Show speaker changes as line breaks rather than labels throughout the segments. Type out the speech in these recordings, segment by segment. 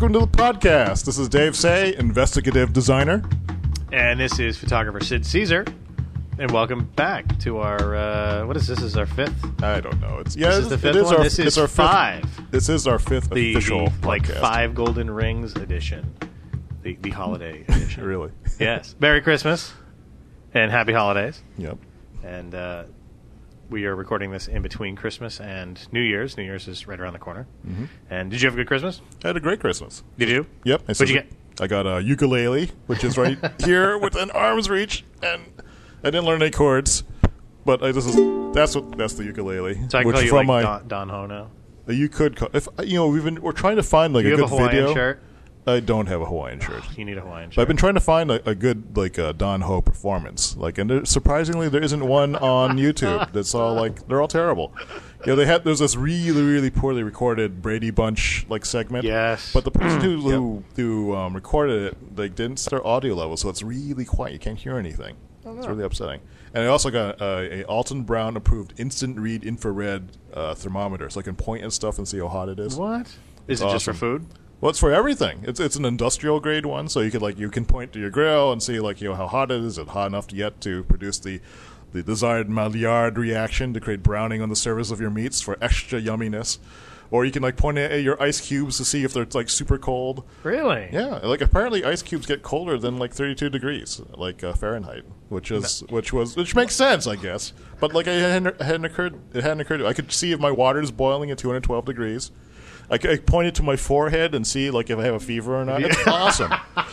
welcome to the podcast. This is Dave Say, investigative designer.
And this is photographer Sid Caesar. And welcome back to our, what is this? This is our fifth?
I don't know.
This is the fifth one? This is five.
This is our fifth official
podcast. Like
podcast.
5 Golden Rings edition. The holiday edition.
Really?
Yes. Merry Christmas and happy holidays.
Yep.
And we are recording this in between Christmas and New Year's. New Year's is right around the corner. Mm-hmm. And did you have a good Christmas?
I had a great Christmas.
Did you?
Yep.
What'd you get?
I got a ukulele, which is right here within arm's reach, and I didn't learn any chords, but that's the ukulele.
So I can call you like Don Ho now?
You could call, if we're trying to find like
a
good
Hawaiian
video.
Shirt?
I don't have a Hawaiian shirt.
You need a Hawaiian shirt.
But I've been trying to find a good Don Ho performance. Surprisingly, there isn't one on YouTube. That's all they're all terrible. There's this really, really poorly recorded Brady Bunch segment.
Yes.
But the person who recorded it didn't set their audio level, so it's really quiet. You can't hear anything. It's really upsetting. And I also got a Alton Brown approved instant read infrared thermometer, so I can point at stuff and see how hot it is.
What? Is it just for food?
Well, it's for everything. It's an industrial grade one, so you can point to your grill and see how hot it is. Is it hot enough yet to produce the desired Maillard reaction to create browning on the surface of your meats for extra yumminess? Or you can point at your ice cubes to see if they're super cold.
Really?
Yeah. Apparently ice cubes get colder than 32 degrees, Fahrenheit, which makes sense, I guess. But it hadn't occurred to me. I could see if my water is boiling at 212 degrees. I point it to my forehead and see if I have a fever or not. It's awesome.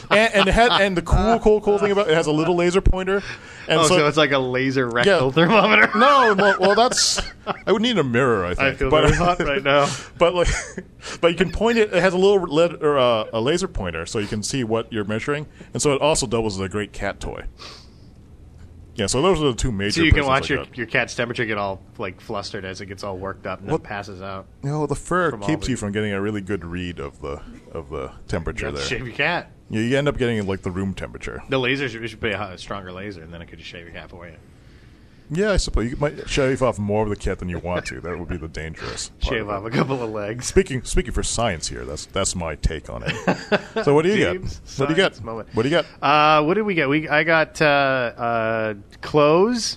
And the cool thing about it has a little laser pointer. And
so it's like a laser rectal thermometer.
No, well that's I would need a mirror, I think.
I feel very hot right now.
But you can point it. It has a little a laser pointer, so you can see what you're measuring, and so it also doubles as a great cat toy. Yeah, so those are the two major.
So you can watch your cat's temperature get all flustered as it gets all worked up and then passes out.
The fur keeps you from getting a really good read of the temperature there.
Shave your cat.
Yeah, you end up getting the room temperature.
The lasers, you should put a stronger laser, and then it could just shave your cat for you.
Yeah, I suppose you might shave off more of the cat than you want to. That would be the dangerous part.
Shave off a couple of legs.
Speaking for science here, that's my take on it. So what do you get? What do you get? What do you get?
What did we get? I got clothes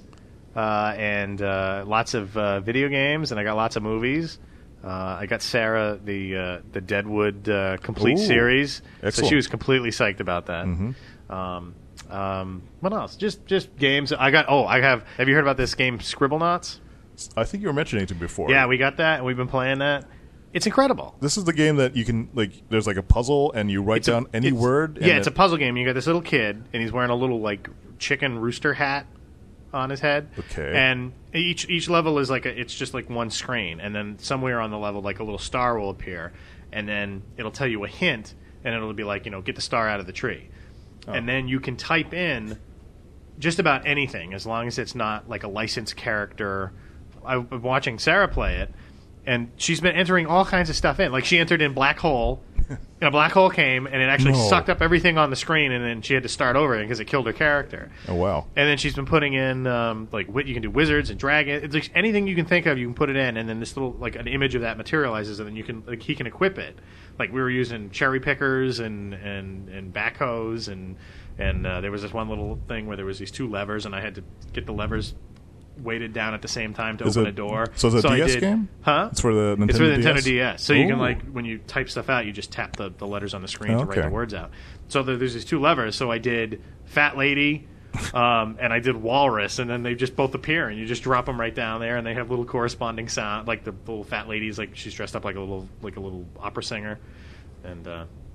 and lots of video games, and I got lots of movies. I got Sarah the Deadwood complete series,
excellent.
So she was completely psyched about that.
Mm-hmm.
What else? Just games. Have you heard about this game Scribblenauts?
I think you were mentioning it before.
Yeah, we got that, and we've been playing that. It's incredible.
This is the game that you can there's a puzzle, and you write down any word.
Yeah, it's a puzzle game. You got this little kid, and he's wearing a little chicken rooster hat on his head.
Okay.
And each level is it's just one screen, and then somewhere on the level a little star will appear, and then it'll tell you a hint, and it'll be get the star out of the tree. Oh. And then you can type in just about anything, as long as it's not a licensed character. I've been watching Sarah play it, and she's been entering all kinds of stuff in. She entered in black hole, and a black hole came, and it actually sucked up everything on the screen, and then she had to start over because it killed her character.
Oh, wow.
And then she's been putting in, you can do wizards and dragons. It's anything you can think of, you can put it in, and then this little, an image of that materializes, and then you can, he can equip it. We were using cherry pickers and backhoes, and there was this one little thing where there was these two levers, and I had to get the levers weighted down at the same time to open a door.
So it's a DS game?
Huh?
It's for the Nintendo DS?
It's for the Nintendo DS. So you can, when you type stuff out, you just tap the letters on the screen to write the words out. So there's these two levers. So I did Fat Lady, and I did Walrus, and then they just both appear, and you just drop them right down there, and they have little corresponding sound. The little Fat Lady's she's dressed up like a little opera singer. And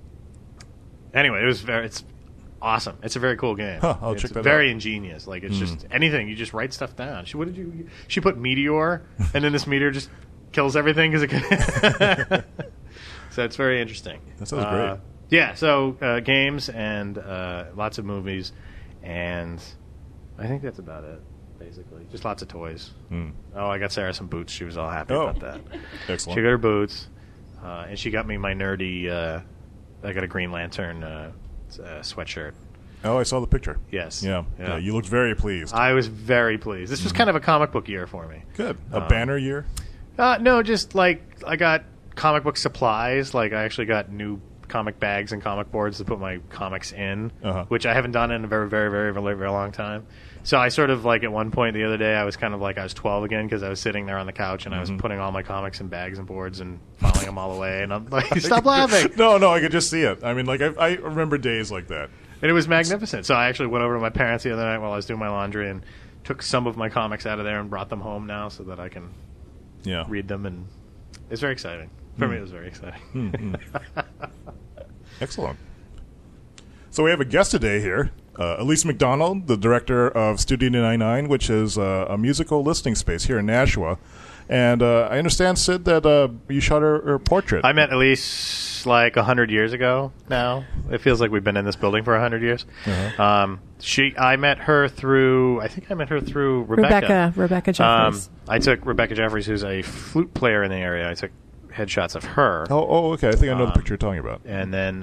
anyway, it's awesome. It's a very cool game.
I'll check that out.
It's very ingenious. It's just anything. You just write stuff down. She put Meteor, and then this meteor just kills everything because it. So it's very interesting.
That sounds great.
Yeah. So games and lots of movies, and I think that's about it. Basically, just lots of toys. Oh, I got Sarah some boots. She was all happy about that.
Excellent.
She got her boots, and she got me my nerdy. I got a Green Lantern sweatshirt.
Oh, I saw the picture.
Yes.
Yeah. You looked very pleased.
I was very pleased. This was kind of a comic book year for me.
Good. A banner year?
No, just I got comic book supplies. I actually got new comic bags and comic boards to put my comics in,
Uh-huh.
which I haven't done in a very, very, very, very, very long time. So I sort of like at one point the other day I was kind of like I was 12 again because I was sitting there on the couch and I was putting all my comics in bags and boards and filing them all away, and I'm like, stop laughing.
No, I could just see it. I mean, like I remember days like that.
And it was magnificent. So I actually went over to my parents the other night while I was doing my laundry and took some of my comics out of there and brought them home now so that I can
Yeah.
read them, and it's very exciting. For me, it was very exciting.
Excellent. So we have a guest today here, Elise McDonald, the director of Studio 99, which is a musical listening space here in Nashua. And I understand, Sid, that you shot her portrait.
I met Elise like 100 years ago now. It feels like we've been in this building for 100 years.
Uh-huh.
I met her through Rebecca.
Rebecca Jeffries.
I took Rebecca Jeffries, who's a flute player in the area. I took headshots of her.
Oh, okay. I think I know the picture you're talking about.
And then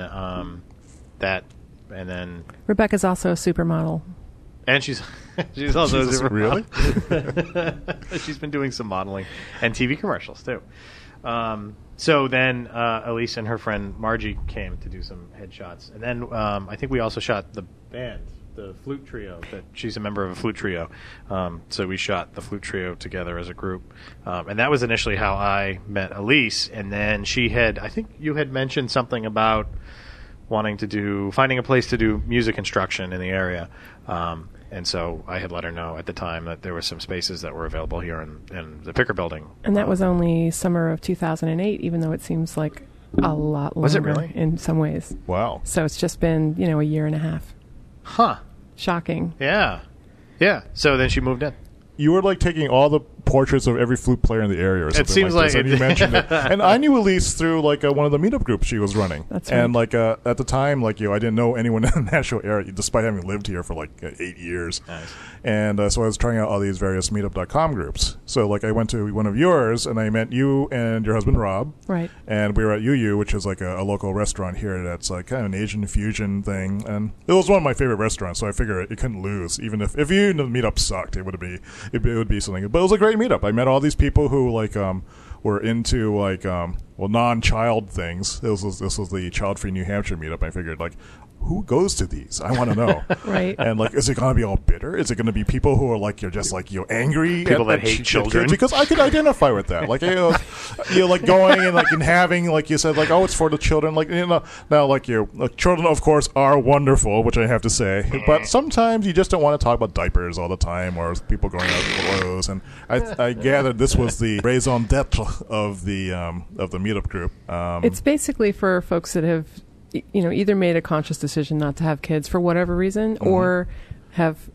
and then
Rebecca's also a supermodel.
and she's also
Jesus,
super
really?
She's been doing some modeling and TV commercials too. So then Elise and her friend Margie came to do some headshots, and then I think we also shot the band, the flute trio. That she's a member of a flute trio, so we shot the flute trio together as a group, and that was initially how I met Elise. And then I think you had mentioned something about finding a place to do music instruction in the area. And so I had let her know at the time that there were some spaces that were available here in the Picker Building.
And that was only summer of 2008, even though it seems like a lot longer
Was it really?
in some ways.
Wow.
So it's just been, a year and a half.
Huh.
Shocking.
Yeah. Yeah. So then she moved in.
You were like taking all the portraits of every flute player in the area or something
seems
like this.
like
And you mentioned it. And I knew Elise through like one of the meetup groups she was running.
That's right.
And like at the time, like I didn't know anyone in the Nashville area, despite having lived here for like 8 years.
Nice.
And so I was trying out all these various meetup.com groups. So like I went to one of yours and I met you and your husband Rob.
Right.
And we were at UU, which is like a local restaurant here that's like kind of an Asian fusion thing. And it was one of my favorite restaurants, so I figured it couldn't lose. Even if the meetup sucked, it would be something. But it was a great meetup. I met all these people who like were into like non-child things. This was the Child-Free New Hampshire meetup. I figured like, who goes to these? I want to know.
Right.
And like, is it going to be all bitter? Is it going to be people who are like angry?
People that
at
hate children?
Because I could identify with that. Like like going and like and having like you said like, oh, it's for the children. Like now like children of course are wonderful, which I have to say. But sometimes you just don't want to talk about diapers all the time or people growing out of clothes. And I gathered this was the raison d'être of the meetup group.
It's basically for folks that have either made a conscious decision not to have kids for whatever reason, or have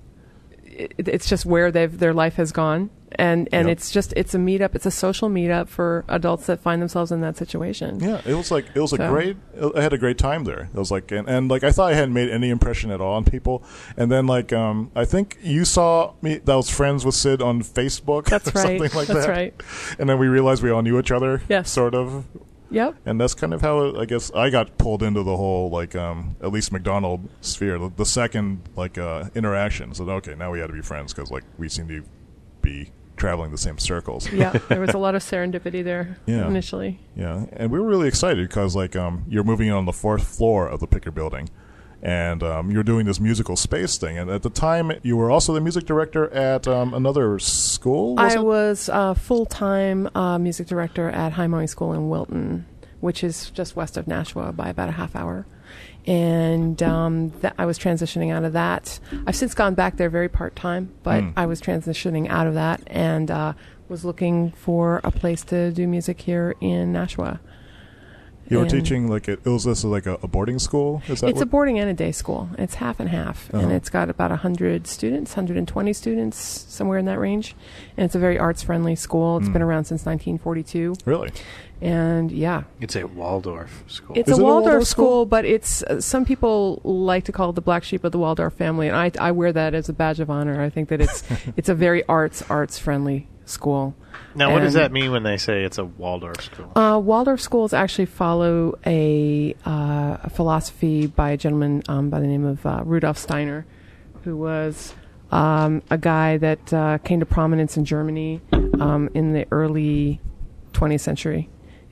it's just where their life has gone, and
Yep.
it's a meetup. It's a social meetup for adults that find themselves in that situation.
Yeah, it was great. I had a great time there. It was like and like I thought I hadn't made any impression at all on people, and then like I think you saw me. That was friends with Sid on Facebook.
That's
or
right.
Something like
That's
that.
right.
And then we realized we all knew each other.
Yes.
Sort of.
Yep.
And that's kind of how I guess I got pulled into the whole like at least McDonald sphere. The second like interaction. So okay, now we had to be friends because like we seem to be traveling the same circles.
Yeah, there was a lot of serendipity there initially.
Yeah, and we were really excited because like you're moving in on the 4th floor of the Picker Building, and you're doing this musical space thing. And at the time, you were also the music director at another school.
I was full-time music director at High Mowing School in Wilton, which is just west of Nashua by about a half hour. And I was transitioning out of that. I've since gone back there very part-time, but I was transitioning out of that and was looking for a place to do music here in Nashua.
You were teaching like it was this like a boarding school? Is that
it's a boarding and a day school. It's half and half, and it's got about 100 students, 120 students, somewhere in that range. And it's a very arts-friendly school. It's been around since 1942.
Really?
And yeah,
It's a Waldorf school.
it's
Is
a
it a
Waldorf
Waldorf
school,
school?
but it's some people like to call it the black sheep of the Waldorf family, and I wear that as a badge of honor. I think that it's a very arts-friendly school.
Now, what does
And
that mean when they say it's a Waldorf school?
Waldorf schools actually follow a philosophy by a gentleman by the name of Rudolf Steiner, who was a guy that came to prominence in Germany in the early 20th century.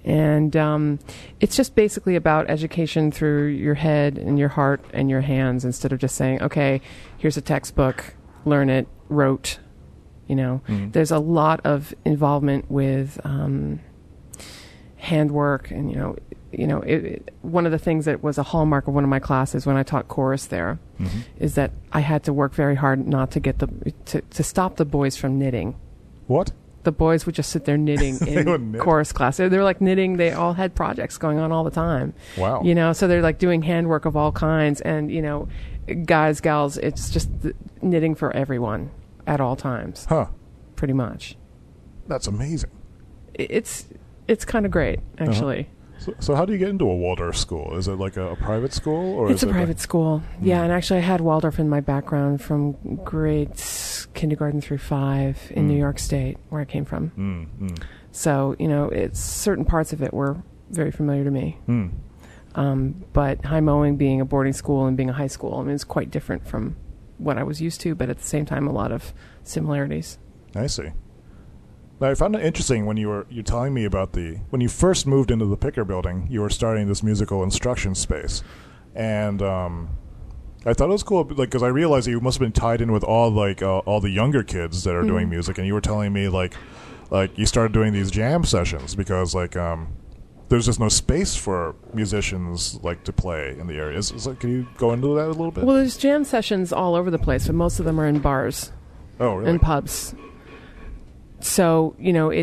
And it's just basically about education through your head and your heart and your hands, instead of just saying, okay, here's a textbook, learn it, rote. There's a lot of involvement with handwork, and one of the things that was a hallmark of one of my classes when I taught chorus there is that I had to work very hard not to get to stop the boys from knitting.
What?
The boys would just sit there knitting in chorus class. They were like knitting. They all had projects going on all the time.
Wow.
So they're like doing handwork of all kinds, and guys, gals, it's just knitting for everyone at all times.
Huh.
Pretty much.
That's amazing.
It's kind of great, actually.
So how do you get into a Waldorf school? Is it like a private school? Or
it's a private school. Yeah, and actually I had Waldorf in my background from grades kindergarten through 5 in New York State, where I came from. So, it's certain parts of it were very familiar to me. But High Mowing being a boarding school and being a high school, it's quite different from what I was used to, but at the same time a lot of similarities.
I see. Now, I found it interesting when you're telling me about when you first moved into the Picker building, you were starting this musical instruction space, and I thought it was cool, because I realized that you must have been tied in with all the younger kids that are doing music, and you were telling me like you started doing these jam sessions because there's just no space for musicians to play in the area. Can you go into that a little bit?
Well, there's jam sessions all over the place, but most of them are in bars.
Oh, really?
And pubs. So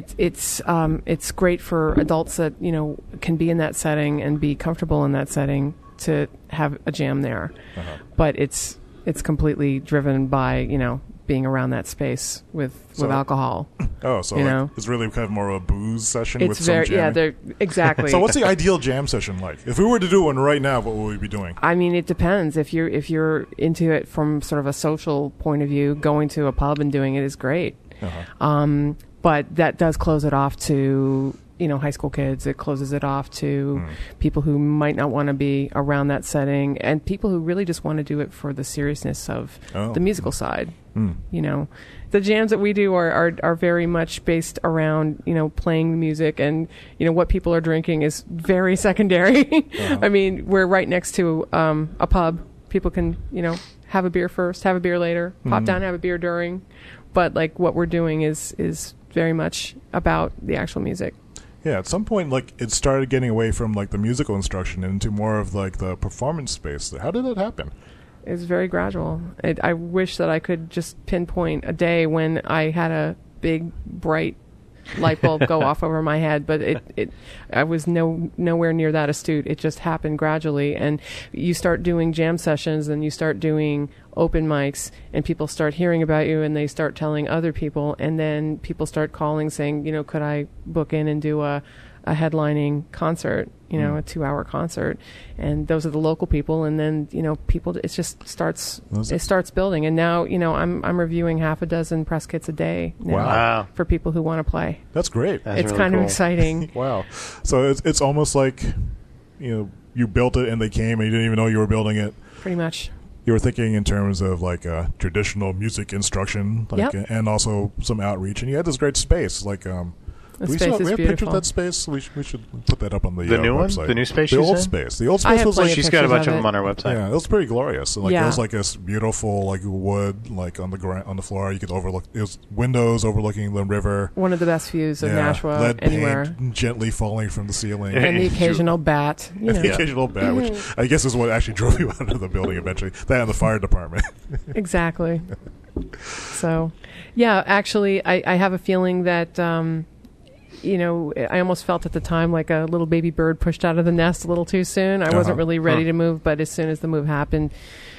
it's great for adults that can be in that setting and be comfortable in that setting to have a jam there. But it's completely driven by being around that space with alcohol.
Oh, so it's really kind of more of a booze session with some jamming?
Exactly.
So what's the ideal jam session like? If we were to do one right now, what would we be doing?
It depends. If you're into it from sort of a social point of view, going to a pub and doing it is great. But that does close it off to high school kids. It closes it off to people who might not want to be around that setting, and people who really just want to do it for the seriousness of the musical side. The jams that we do are very much based around playing the music, and what people are drinking is very secondary. We're right next to a pub. People can have a beer first, have a beer later, pop down, have a beer during. But what we're doing is very much about the actual music.
Yeah, at some point, it started getting away from the musical instruction into more of the performance space. How did that happen?
It was very gradual. I wish that I could just pinpoint a day when I had a big, bright light bulb go off over my head, but I was nowhere near that astute. It just happened gradually, and you start doing jam sessions, and you start doing open mics, and people start hearing about you, and they start telling other people, and then people start calling saying, could I book in and do a headlining concert, a 2-hour concert, and those are the local people, and then people, it just starts building, and now I'm reviewing half a dozen press kits a day now.
Wow.
For people who want to play.
That's great.
It's really kind of exciting.
Wow. So it's almost like you built it and they came and you didn't even know you were building it.
Pretty much.
You were thinking in terms of traditional music instruction, and also some outreach, and you had this great space.
The
we
space
have
is
pictures
beautiful.
of that space. We should put that up on the
new
website.
one, the new space.
The old space. The old
I
space
have
was
plenty of
she's got a bunch
pictures
of them on our website.
Yeah, it was pretty glorious. And,
Yeah.
it was this beautiful wood on the floor. You could overlook. It was windows overlooking the river.
One of the best views of Nashua
lead
anywhere.
paint gently falling from the ceiling.
And the occasional bat.
The occasional bat, which I guess is what actually drove you out of the building eventually. That and the fire department.
Exactly. So, yeah, actually, I have a feeling that, I almost felt at the time like a little baby bird pushed out of the nest a little too soon. I wasn't really ready to move, but as soon as the move happened,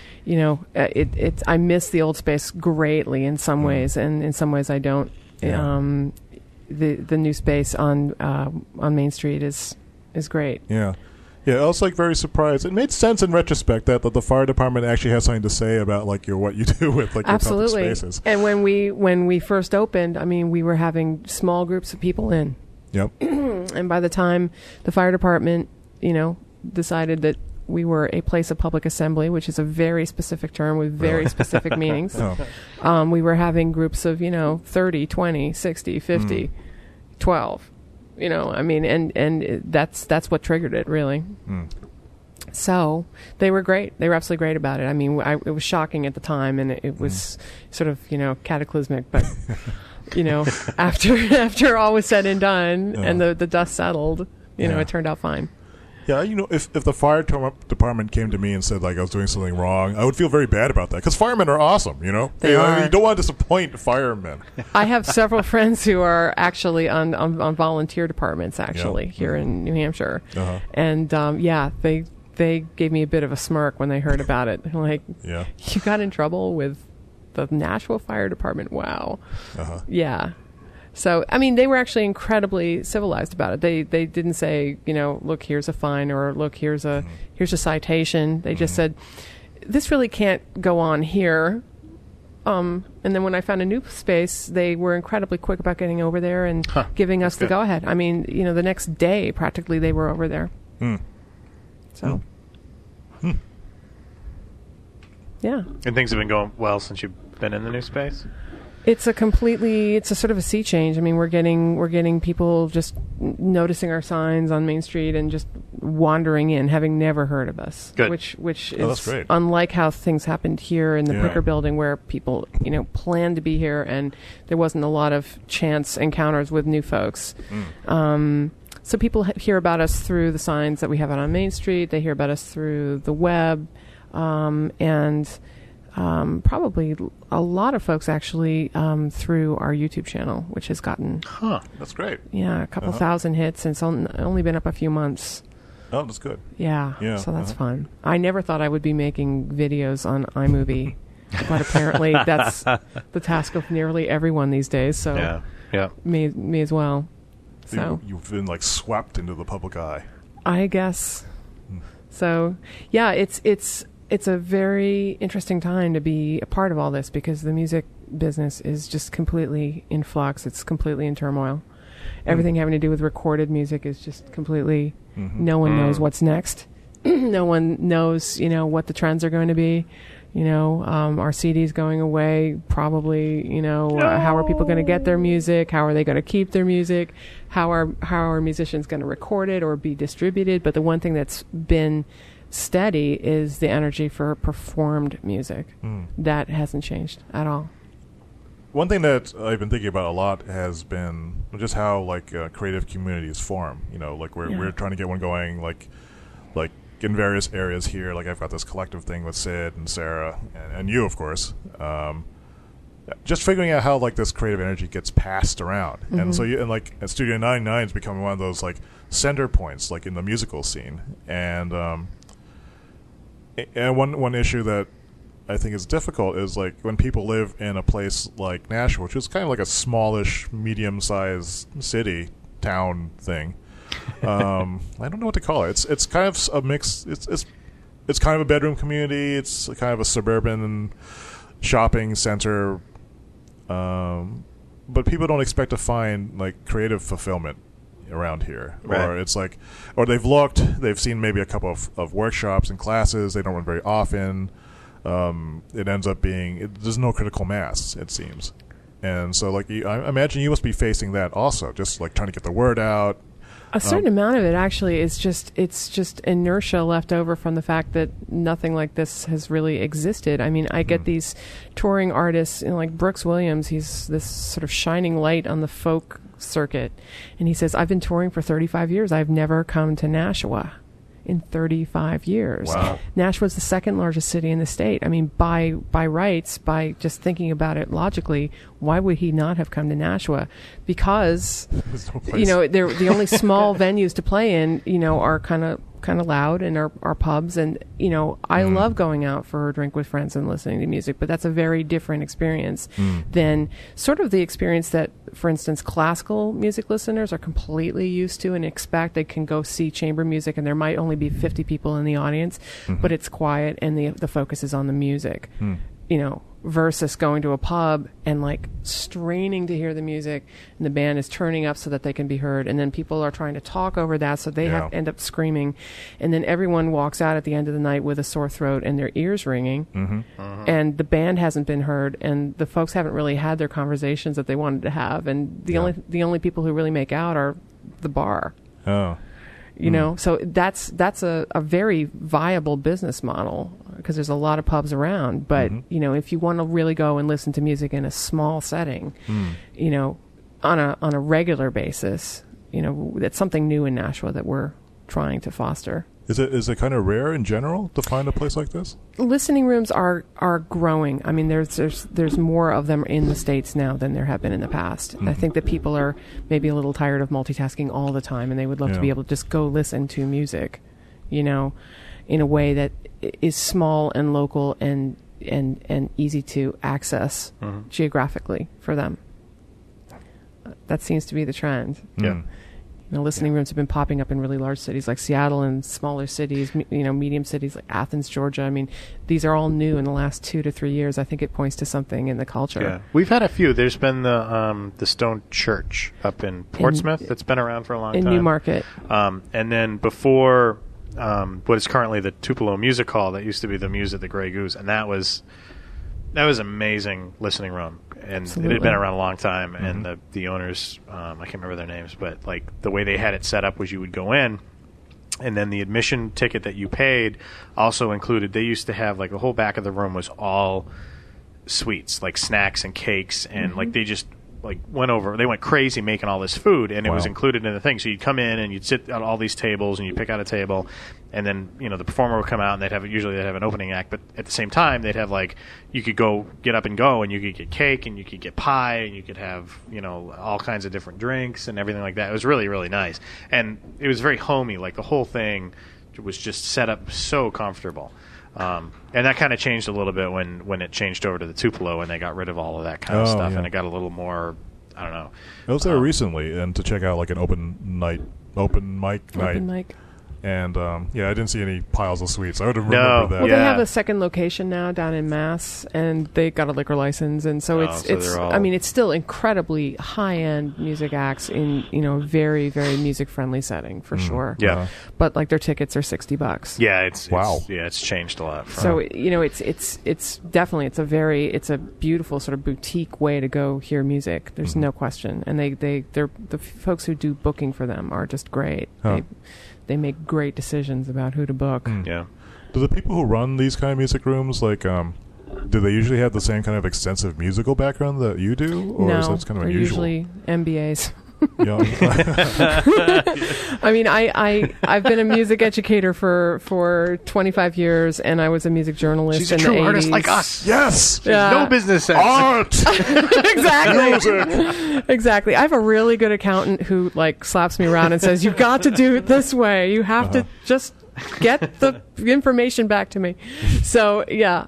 I miss the old space greatly in some ways, and in some ways I don't.
Yeah.
The new space on Main Street is great.
Yeah. Yeah, I was very surprised. It made sense in retrospect that the fire department actually has something to say about what you do with your public spaces.
And when we first opened, we were having small groups of people in.
Yep.
And by the time the fire department, decided that we were a place of public assembly, which is a very specific term with very specific meanings. We were having groups of 30, 20, 60, 50, 12. You know, I mean, and that's what triggered it, really. So they were great. They were absolutely great about it. I mean, it was shocking at the time, and it was sort of, you know, cataclysmic. But, you know, after all was said and done, and the dust settled, you know, it turned out fine.
Yeah, you know, if the fire department came to me and said, like, I was doing something wrong, I would feel very bad about that. Because firemen are awesome, you know?
They are.
You don't want to disappoint firemen.
I have several friends who are actually on volunteer departments, actually, here in New Hampshire. And, they gave me a bit of a smirk when they heard about it. They're like, you got in trouble with the Nashua Fire Department? Wow. Yeah. So, I mean, they were actually incredibly civilized about it. They didn't say, you know, look, here's a fine, or look, here's a citation. They just said, this really can't go on here. And then when I found a new space, they were incredibly quick about getting over there and giving us the go-ahead. I mean, you know, the next day, practically, they were over there. So, yeah.
And things have been going well since you've been in the new space?
It's a sort of a sea change. I mean, we're getting people just noticing our signs on Main Street and just wandering in, having never heard of us.
Good.
Which is unlike how things happened here in the Pricker building, where people, you know, planned to be here and there wasn't a lot of chance encounters with new folks. So people hear about us through the signs that we have out on Main Street. They hear about us through the web, and probably a lot of folks actually through our YouTube channel, which has gotten
that's great.
Yeah, a couple thousand hits, and it's only been up a few months.
Oh, that's good.
Yeah. So that's fun. I never thought I would be making videos on iMovie, but apparently that's the task of nearly everyone these days. So me as well. So
you've been like swept into the public eye,
I guess. So yeah, it's a very interesting time to be a part of all this, because the music business is just completely in flux. It's completely in turmoil. Everything having to do with recorded music is just completely, no one knows what's next. No one knows, you know, what the trends are going to be. You know, our CD's going away, probably, you know, how are people going to get their music? How are they going to keep their music? How are musicians going to record it or be distributed? But the one thing that's been steady is the energy for performed music. That hasn't changed at all.
One thing that I've been thinking about a lot has been just how, like, creative communities form. You know, like we're trying to get one going, like in various areas here. Like I've got this collective thing with Sid and Sarah and you, of course. Just figuring out how, like, this creative energy gets passed around, and so like Studio 99 is becoming one of those, like, center points, like, in the musical scene. And one issue that I think is difficult is, like, when people live in a place like Nashua, which is kind of like a smallish, medium-sized city town thing. I don't know what to call it. It's kind of a mix. It's kind of a bedroom community. It's kind of a suburban shopping center. But people don't expect to find, like, creative fulfillment around here.
Right.
Or it's like, or they've seen maybe a couple of workshops and classes. They don't run very often. It ends up being, there's no critical mass, it seems. And so, like, I imagine you must be facing that also, just, like, trying to get the word out.
A certain amount of it actually is it's just inertia left over from the fact that nothing like this has really existed. I mean, I get these touring artists, you know, like Brooks Williams. He's this sort of shining light on the folk circuit, and he says, "I've been touring for 35 years. I've never come to Nashua in 35 years."
Wow.
Nashua's the second largest city in the state. I mean, by rights, by just thinking about it logically, why would he not have come to Nashua? Because, you know, the only small venues to play in, you know, are kind of loud, and our pubs. And, you know, I love going out for a drink with friends and listening to music, but that's a very different experience than sort of the experience that, for instance, classical music listeners are completely used to and expect. They can go see chamber music and there might only be 50 people in the audience, but it's quiet and the focus is on the music. You know, versus going to a pub and, like, straining to hear the music, and the band is turning up so that they can be heard, and then people are trying to talk over that, so they end up screaming, and then everyone walks out at the end of the night with a sore throat and their ears ringing, and the band hasn't been heard, and the folks haven't really had their conversations that they wanted to have, and the only people who really make out are the bar.
Oh.
You know, so that's a very viable business model because there's a lot of pubs around. But, you know, if you want to really go and listen to music in a small setting, you know, on a regular basis, you know, that's something new in Nashua that we're trying to foster.
Is it kind of rare in general to find a place like this?
Listening rooms are growing. I mean, there's more of them in the States now than there have been in the past. I think that people are maybe a little tired of multitasking all the time, and they would love to be able to just go listen to music, you know, in a way that is small and local and easy to access geographically for them. That seems to be the trend.
Yeah.
You know, listening rooms have been popping up in really large cities like Seattle and smaller cities, you know, medium cities like Athens, Georgia. I mean, these are all new in the last 2 to 3 years. I think it points to something in the culture.
Yeah, we've had a few. There's been the Stone Church up in Portsmouth that's been around for a long time.
In Newmarket.
And then before what is currently the Tupelo Music Hall, that used to be the Muse at the Grey Goose, and that was amazing listening room. And
Absolutely.
it had been around a long time, and the owners, I can't remember their names, but like the way they had it set up was you would go in, and then the admission ticket that you paid also included, they used to have like the whole back of the room was all sweets, like snacks and cakes, and like they just like they went crazy making all this food, and it was included in the thing. So you'd come in and you'd sit at all these tables and you'd pick out a table, and then, you know, the performer would come out and they'd have an opening act, but at the same time they'd have like, you could get up and go, and you could get cake and you could get pie and you could have, you know, all kinds of different drinks and everything like that. It was really, really nice. And it was very homey. Like the whole thing was just set up so comfortable. And that kind of changed a little bit when it changed over to the Tupelo and they got rid of all of that kind of stuff, and it got a little more, I don't know.
I was there recently and to check out like an open mic night. And I didn't see any piles of sweets. I would have remembered that.
Well, they have a second location now down in Mass, and they got a liquor license, and so it's I mean, it's still incredibly high-end music acts in, you know, very, very music-friendly setting for sure.
Yeah.
But like their tickets are $60.
Yeah, it's changed a lot.
So, you know, it's definitely it's a beautiful sort of boutique way to go hear music. There's no question. And they're the folks who do booking for them are just great. They make great decisions about who to book.
Yeah.
Do the people who run these kind of music rooms, like, do they usually have the same kind of extensive musical background that you do? Or is that kind of unusual?
Usually MBAs.
Yeah.
I mean, I've been a music educator for 25 years, and I was a music journalist.
She's a
in
true
the 80s.
artist like us.
Yes.
No business sense.
Art.
Exactly. Exactly. I have a really good accountant who like slaps me around and says, "You've got to do it this way. You have to just get the information back to me." So yeah.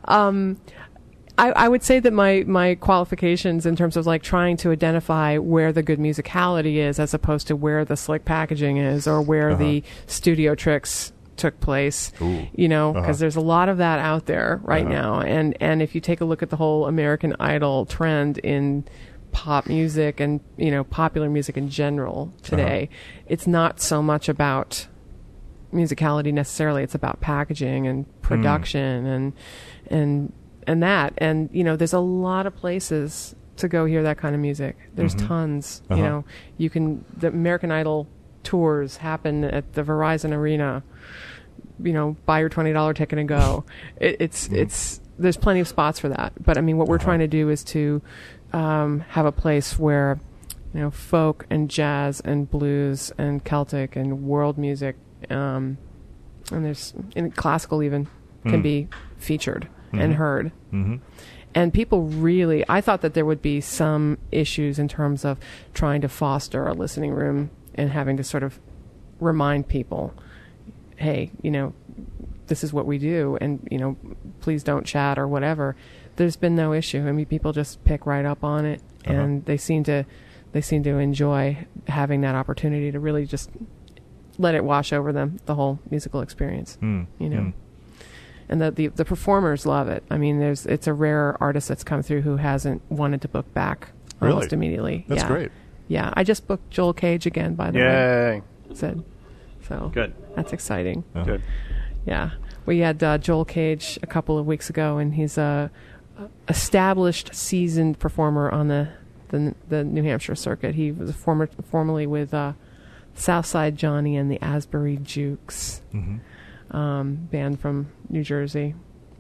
I would say that my qualifications in terms of like trying to identify where the good musicality is as opposed to where the slick packaging is or where the studio tricks took place, you know, because there's a lot of that out there right now. And if you take a look at the whole American Idol trend in pop music and, you know, popular music in general today, it's not so much about musicality necessarily. It's about packaging and production and that, and you know, there's a lot of places to go hear that kind of music. There's tons. You know, the American Idol tours happen at the Verizon Arena. You know, buy your $20 ticket and go. It's there's plenty of spots for that. But I mean, what we're trying to do is to have a place where, you know, folk and jazz and blues and Celtic and world music, and classical even can be featured and heard. And people really, I thought that there would be some issues in terms of trying to foster a listening room and having to sort of remind people, hey, you know, this is what we do, and, you know, please don't chat or whatever. There's been no issue. I mean, people just pick right up on it, and they seem to enjoy having that opportunity to really just let it wash over them, the whole musical experience, you know. And the performers love it. I mean, it's a rare artist that's come through who hasn't wanted to book back almost immediately.
That's great.
Yeah, I just booked Joel Cage again, by the way. So
good.
That's exciting.
Good.
Yeah, we had Joel Cage a couple of weeks ago, and he's a established, seasoned performer on the New Hampshire circuit. He was formerly with the Southside Johnny and the Asbury Jukes,
Mm-hmm.
band from New Jersey.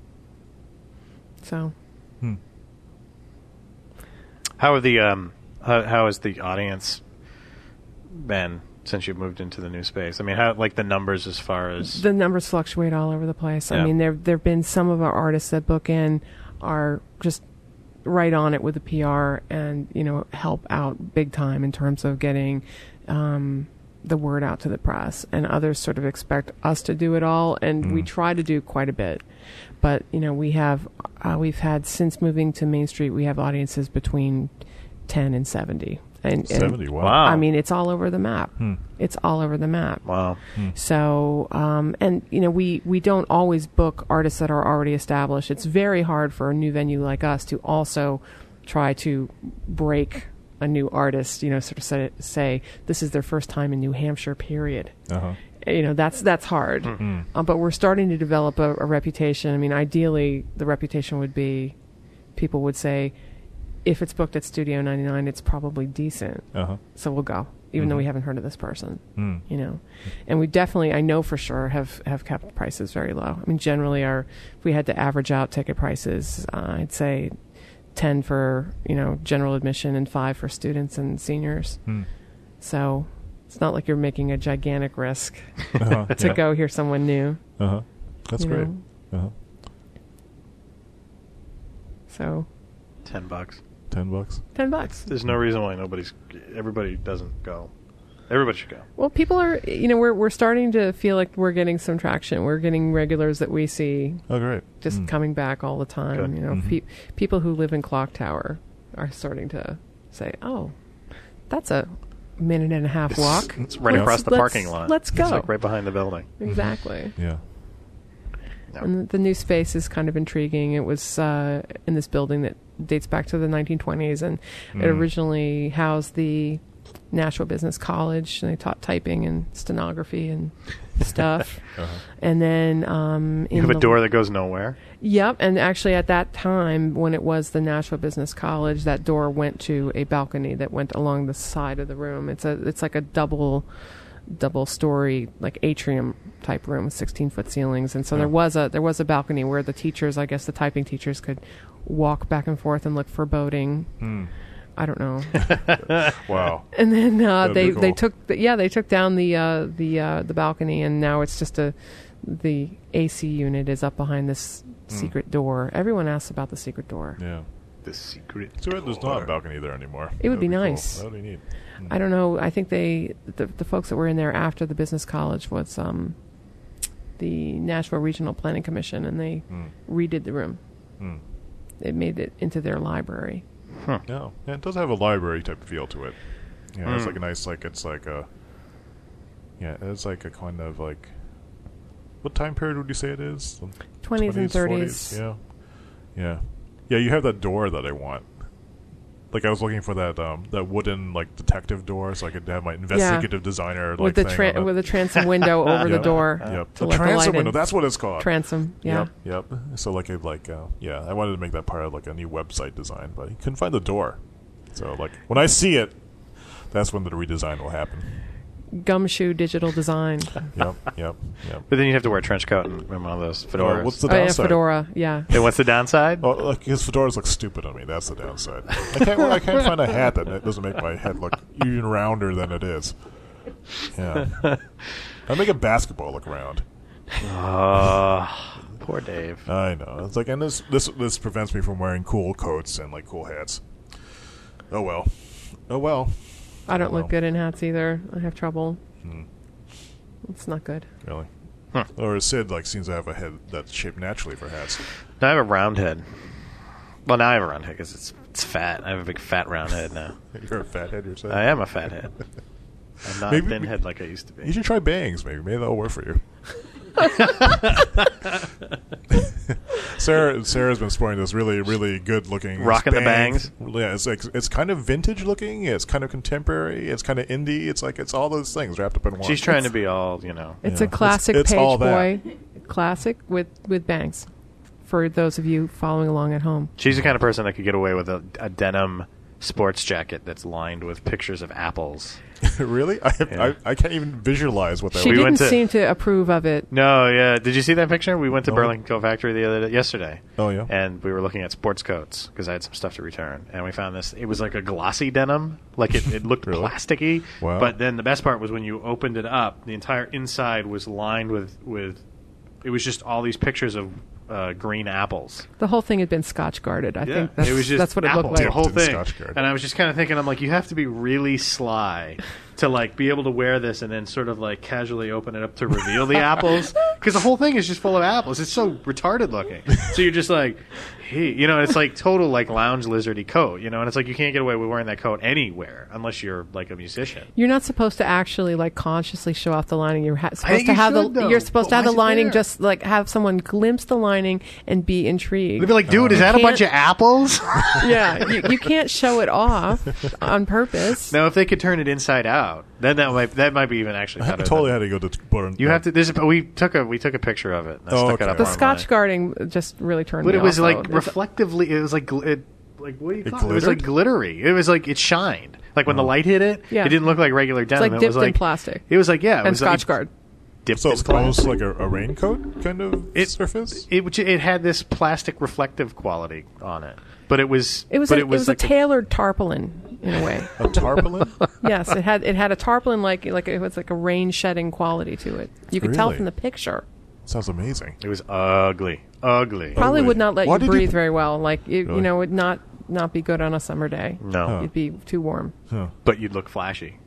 So,
How are the how has the audience been since you've moved into the new space? I mean, how like the numbers as far as
the numbers fluctuate all over the place.
Yeah.
I mean, there've been some of our artists that book in are just right on it with the PR and, you know, help out big time in terms of getting the word out to the press, and others sort of expect us to do it all, and we try to do quite a bit. But, you know, we've had, since moving to Main Street, we have audiences between 10 and 70. And
70, wow.
I mean, it's all over the map. It's all over the map.
Wow.
So, and, you know, we don't always book artists that are already established. It's very hard for a new venue like us to also try to break a new artist, you know, sort of say this is their first time in New Hampshire, period.
Uh-huh.
You know, that's hard. But we're starting to develop a reputation. I mean, ideally, the reputation would be, people would say, if it's booked at Studio 99, it's probably decent.
Uh-huh.
So we'll go, even though we haven't heard of this person. You know, and we definitely, I know for sure, have kept prices very low. I mean, generally, if we had to average out ticket prices, I'd say 10 for, you know, general admission and 5 for students and seniors. So it's not like you're making a gigantic risk to go hear someone new.
Uh-huh. That's
you
great.
know?
Uh-huh.
So
$10.
$10.
$10.
There's no reason why everybody doesn't go. Everybody should go.
Well, people are, you know, we're starting to feel like we're getting some traction. We're getting regulars that we see
Oh, great.
just coming back all the time.
Good.
You know, people who live in Clock Tower are starting to say, "Oh, that's a minute and a half walk.
It's right across the parking lot.
Let's go."
It's like right behind the building.
Exactly.
Yeah.
No.
And the new space is kind of intriguing. It was in this building that dates back to the 1920s, and it originally housed the Nashua Business College, and they taught typing and stenography and stuff. And then
You have a door that goes nowhere.
Yep, and actually at that time, when it was the Nashua Business College, that door went to a balcony that went along the side of the room. It's like a double story, like atrium type room with 16-foot ceilings, and so there was a balcony where the teachers, I guess the typing teachers, could walk back and forth and look for boating. I don't know.
Wow.
And then they
cool.
took down the balcony, and now it's just the AC unit is up behind this secret door. Everyone asks about the secret door.
Yeah.
The secret.
Too bad there's not a balcony there anymore.
It would be
cool.
nice.
That would be neat.
I don't know. I think the folks that were in there after the business college was the Nashville Regional Planning Commission, and they redid the room. They made it into their library.
Yeah, it does have a library type of feel to it. Yeah, it's like a nice, it's like a kind of like, what time period would you say it is?
20s and 30s.
40s? Yeah. You have that door that I want. Like, I was looking for that wooden, like, detective door, so I could have my investigative designer, like,
with the transom window over the door.
Yep.
To
The
let the
transom
light
window.
in.
That's what it's called.
Transom. Yeah.
Yep. So I wanted to make that part of like a new website design, but I couldn't find the door. So like when I see it, that's when the redesign will happen.
Gumshoe digital design.
Yep.
But then you have to wear a trench coat and one of those fedoras.
What's the
Oh, yeah,
downside?
fedora. Yeah.
And what's the downside?
Oh, like his fedoras look stupid on me. That's the downside. I can't find a hat that doesn't make my head look even rounder than it is. Yeah. I make a basketball look round.
Poor Dave.
I know. It's like, and this prevents me from wearing cool coats and like cool hats. Oh well.
I don't look good in hats either. I have trouble. It's not good.
Really? Or Sid seems to have a head that's shaped naturally for hats.
Now I have a round head. Well, now I have a round head because it's fat. I have a big fat round head now.
You're a fat head yourself?
I am a fat head. I'm not a thin head like I used to be.
You should try bangs, maybe. Maybe that'll work for you. Sarah's been sporting this really, really good looking
rocking the bangs.
Yeah, it's kind of vintage looking. It's kind of contemporary. It's kind of indie. It's all those things wrapped up in one.
She's trying to be all,
It's a classic
it's
Page
all
Boy classic with bangs. For those of you following along at home,
she's the kind of person that could get away with a denim sports jacket that's lined with pictures of apples
Really? I can't even visualize what that
She
was.
didn't seem to approve of it.
No, yeah. Did you see that picture? We went to
No.
Burlington Coat Factory yesterday.
Oh, yeah?
And we were looking at sports coats because I had some stuff to return. And we found this. It was like a glossy denim. Like it looked
Really?
plasticky.
Wow.
But then the best part was when you opened it up, the entire inside was lined with it was just all these pictures of green apples.
The whole thing had been Scotch guarded. I think
it was just
that's what it looked
apples,
like.
the whole
Dipped in
thing.
Scotch Guard.
And I was just kind of thinking, I'm like, you have to be really sly to like be able to wear this and then sort of like casually open it up to reveal the apples, because the whole thing is just full of apples. It's so retarded looking. So you're just like, hey, it's like total like lounge lizardy coat, and it's like you can't get away with wearing that coat anywhere unless you're like a musician.
You're not supposed to actually like consciously show off the lining. You're supposed
think
to
you
have
should, though.
You're supposed
But
to have
why
the
is it
lining
there?
just like have someone glimpse the lining and be intrigued.
They'd be like, dude, is that a bunch of apples?
Yeah, you can't show it off on purpose.
Now, if they could turn it inside out, then that might be even actually
I
better.
totally had to go to burn.
You have to. We took a picture of it. And I
Oh,
stuck it
okay.
up
The
online.
Scotch guarding just really turned
But
me
it was
off,
like
though.
reflectively. It was like like what do you
It
call it? It was like glittery. It was like it shined. Like when the light hit it,
Yeah.
it didn't look like regular
It's
denim.
like
it
dipped
was like
in plastic
It was like it
and
was
Scotch
like
guard.
dipped
So
in
it's
plastic.
almost like a raincoat kind of surface?
It had this plastic reflective quality on it, but it was
It was
but
a, it was
like
a tailored tarpaulin in a way.
A tarpaulin?
Yes, it had a tarpaulin like it was like a rain shedding quality to it. You could tell
Really?
from the picture.
Sounds amazing.
It was ugly.
Probably
Ugly.
would not let
Why
you
did you
breathe
put-
very well. Like it,
Really?
would not be good on a summer day.
No,
It'd be too warm.
Huh.
but you'd look flashy.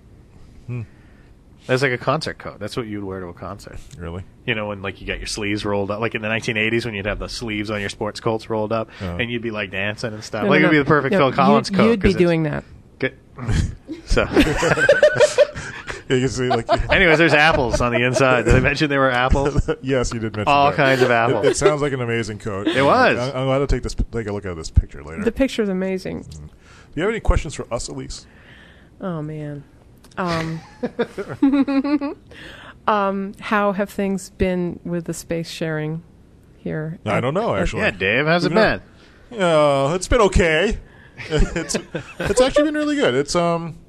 That's like a concert coat. That's what you'd wear to a concert.
Really?
When like you got your sleeves rolled up, like in the 1980s when you'd have the sleeves on your sports coats rolled up, and you'd be like dancing and stuff.
No,
like
no,
it'd be
no.
the perfect
No,
Phil Collins coat.
You'd be
'cause it's
doing that.
good. So,
Yeah, you can see, like,
anyways, there's apples on the inside. Did I mention there were apples?
yes, you did mention
All
that.
kinds of apples.
It sounds like an amazing coat.
It was.
I'm glad to take a look at this picture later.
The picture's amazing.
Do you have any questions for us, Elise?
Oh man. How have things been with the space sharing here?
I don't know, actually.
Yeah, Dave, how's it
We've
been?
not- it's been okay. it's actually been really good. It's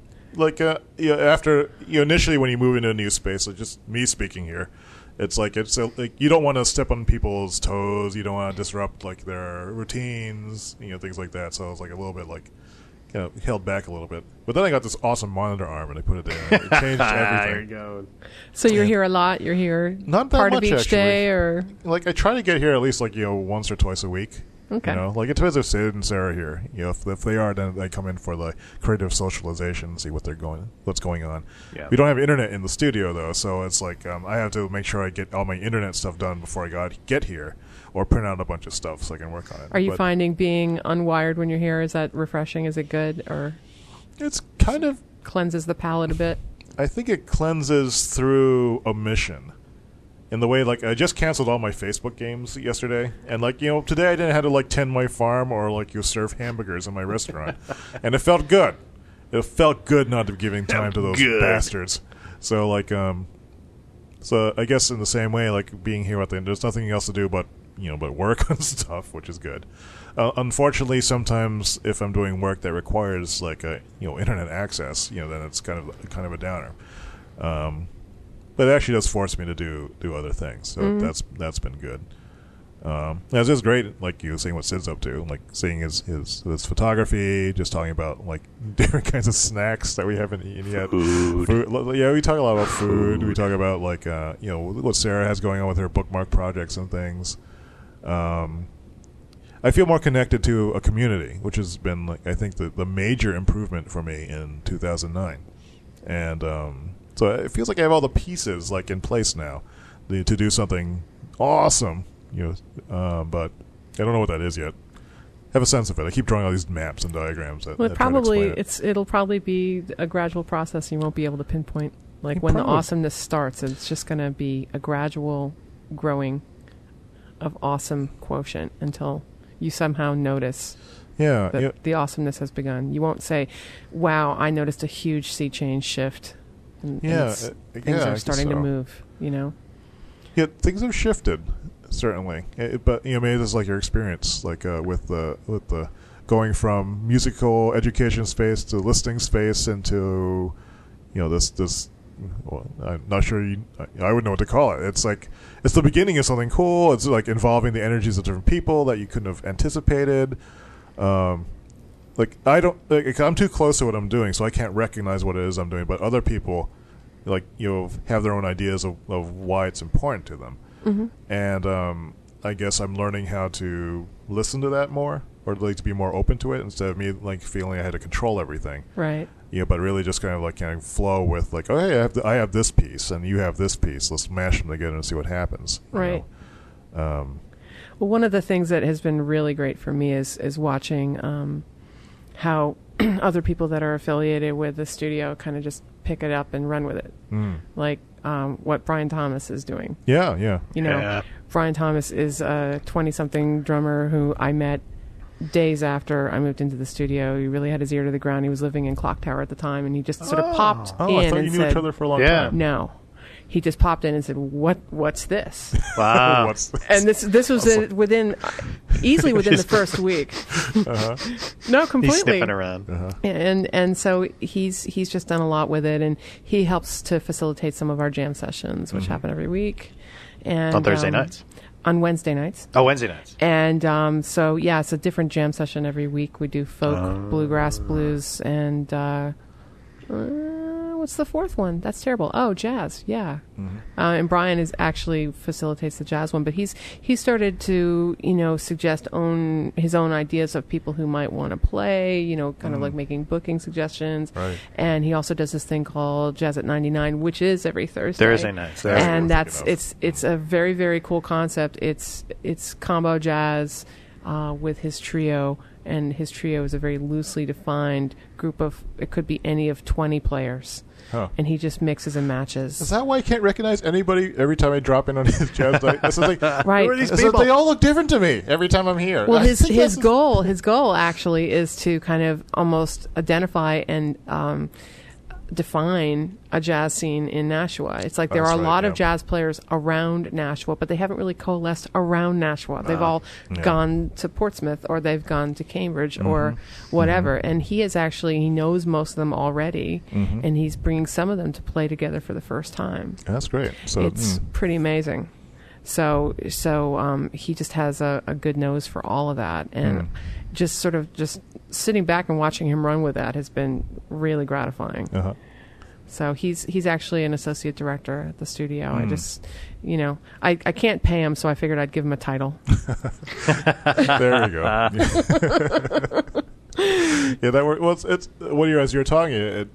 after initially when you move into a new space, like just me speaking here, it's like you don't want to step on people's toes. You don't want to disrupt like their routines, things like that. So I was like a little bit like held back a little bit. But then I got this awesome monitor arm and I put it there. It changed
There you
everything.
go.
So you're here a lot. You're here
Not that
part
much,
of each
actually.
day, or
Like I try to get here at least like once or twice a week.
okay.
Like it depends if Sid and Sarah are here. If they are, then they come in for the creative socialization, see what's going on.
Yeah.
We don't have internet in the studio though, so it's like I have to make sure I get all my internet stuff done before I get here, or print out a bunch of stuff so I can work on it.
Are you
But
finding being unwired when you're here, is that refreshing? Is it good, or
It's kind of.
cleanses the palate a bit?
I think it cleanses through omission. In the way, like, I just canceled all my Facebook games yesterday, and today I didn't have to tend my farm or serve hamburgers in my restaurant, and it felt good. It felt good not to be giving time to those
good.
bastards. So so I guess in the same way, being here at the end, there's nothing else to do but work on stuff, which is good. Unfortunately, sometimes if I'm doing work that requires internet access, then it's kind of a downer. But it actually does force me to do other things, so that's been good. It's just great, like you were saying what Sid's up to, like seeing his photography, just talking about different kinds of snacks that we haven't eaten yet. Food. Yeah, we talk a lot about food. We talk about what Sarah has going on with her bookmark projects and things. I feel more connected to a community, which has been I think the major improvement for me in 2009, and so it feels like I have all the pieces in place now to do something awesome. But I don't know what that is yet. I have a sense of it. I keep drawing all these maps and diagrams. That try to explain it.
It'll probably be a gradual process. You won't be able to pinpoint when the awesomeness starts. It's just going to be a gradual growing of awesome quotient until you somehow notice that the awesomeness has begun. You won't say, "Wow, I noticed a huge sea change shift." And things are starting to move.
Yeah, things have shifted certainly, but maybe this is your experience, with the going from musical education space to listening space into this. Well, I'm not sure I would know what to call it. It's like it's the beginning of something cool. It's like involving the energies of different people that you couldn't have anticipated. Like I don't, like, I'm too close to what I'm doing, so I can't recognize what it is I'm doing. But other people, like have their own ideas of why it's important to them.
Mm-hmm.
And I guess I'm learning how to listen to that more, or like to be more open to it instead of me like feeling I had to control everything.
Right.
But really just kind of flow with like, oh hey, I have this piece and you have this piece. Let's mash them together and see what happens.
Right. Well, one of the things that has been really great for me is watching how other people that are affiliated with the studio kind of just pick it up and run with it. Like what Brian Thomas is doing.
Yeah.
Brian Thomas is a 20-something drummer who I met days after I moved into the studio. He really had his ear to the ground. He was living in Clock Tower at the time, and he just sort of popped in
I thought
and
you knew
said,
each other for a long time.
No. He just popped in and said, "What's this?"
Wow.
What's this?
And this was easily within the first week. No, completely.
He's sniffing around.
And so he's just done a lot with it, and he helps to facilitate some of our jam sessions, which happen every week. And
On Thursday nights.
On Wednesday nights.
Oh, Wednesday nights.
And so it's a different jam session every week. We do folk, bluegrass, blues, and what's the fourth one? That's terrible. Oh, jazz. Yeah. And Brian actually facilitates the jazz one, but he started to suggest his own ideas of people who might want to play. Kind of like making booking suggestions.
Right.
And he also does this thing called Jazz at 99, which is every Thursday.
Thursday nights.
And it's a very, very cool concept. It's combo jazz with his trio. And his trio is a very loosely defined group of, it could be any of 20 players.
Huh.
And he just mixes and matches.
Is that why I can't recognize anybody every time I drop in on his jazz night? It's like,
right.
Who are these people? They all look different to me every time I'm here.
Well, his goal actually is to kind of almost identify and define a jazz scene in Nashua. It's like there are a lot of jazz players around Nashua, but they haven't really coalesced around Nashua. They've all gone to Portsmouth, or they've gone to Cambridge, or whatever. And he knows most of them already, and he's bringing some of them to play together for the first time.
That's great. So
it's pretty amazing. So he just has a good nose for all of that, and just sitting back and watching him run with that has been really gratifying. So he's actually an associate director at the studio. I just, I can't pay him, so I figured I'd give him a title.
There you go. That worked. Well, it's as you were talking,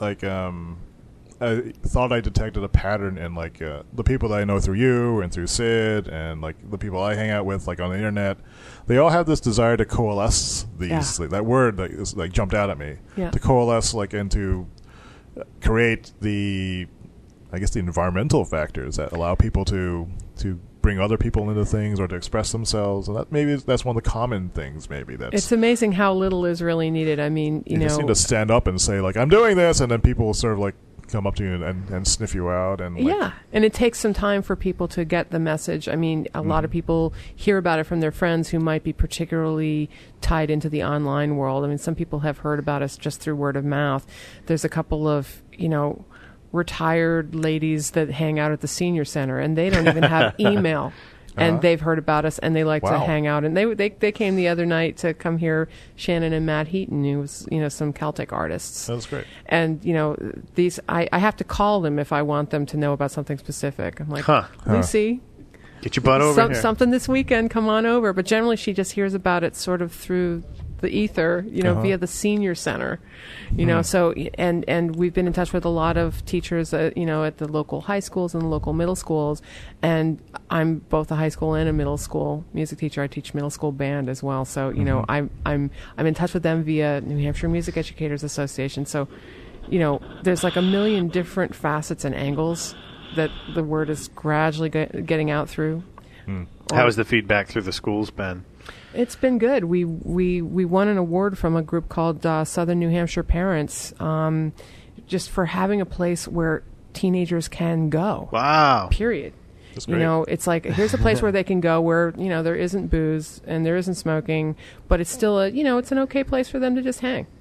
I thought I detected a pattern in the people that I know through you and through Sid and the people I hang out with on the internet. They all have this desire to coalesce these. That word that is jumped out at me. Yeah. To coalesce and to create the environmental factors that allow people to bring other people into things or to express themselves, and that's one of the common things. It's
amazing how little is really needed. I mean, you
just need to stand up and say I'm doing this, and then people will sort of come up to you and sniff you out, and
and it takes some time for people to get the message. I mean, a lot of people hear about it from their friends who might be particularly tied into the online world. I mean, some people have heard about us just through word of mouth. There's a couple of retired ladies that hang out at the senior center, and they don't even have email. And they've heard about us, and they like to hang out. And they came the other night to come hear Shannon and Matt Heaton, who was some Celtic artists.
That's great.
And these I have to call them if I want them to know about something specific. I'm like, Lucy,
get your butt over here.
Something this weekend. Come on over. But generally, she just hears about it sort of through the ether, via the senior center, so, and we've been in touch with a lot of teachers, at the local high schools and the local middle schools. And I'm both a high school and a middle school music teacher. I teach middle school band as well. So, I'm in touch with them via New Hampshire Music Educators Association. So, there's a million different facets and angles that the word is gradually getting out through.
How has the feedback through the schools been?
It's been good. We won an award from a group called Southern New Hampshire Parents, just for having a place where teenagers can go.
Wow.
Period.
That's great.
It's here's a place where they can go where there isn't booze and there isn't smoking, but it's still it's an okay place for them to just hang.